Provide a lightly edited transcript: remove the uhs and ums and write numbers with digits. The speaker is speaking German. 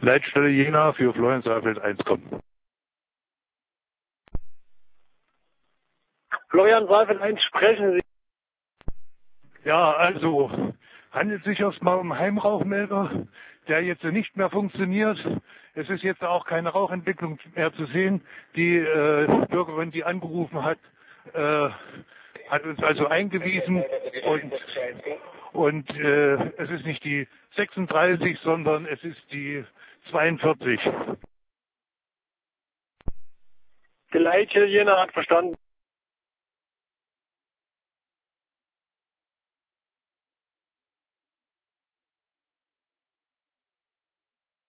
Leitstelle Jena für Florian Saalfeld 1 kommen. Florian Saalfeld 1, sprechen Sie. Ja, also handelt sich erstmal um einen Heimrauchmelder, der jetzt nicht mehr funktioniert. Es ist jetzt auch keine Rauchentwicklung mehr zu sehen. Die Bürgerin, die angerufen hat, hat uns also eingewiesen und es ist nicht die 36, sondern es ist die 42. Die Leitstelle Jena hat verstanden.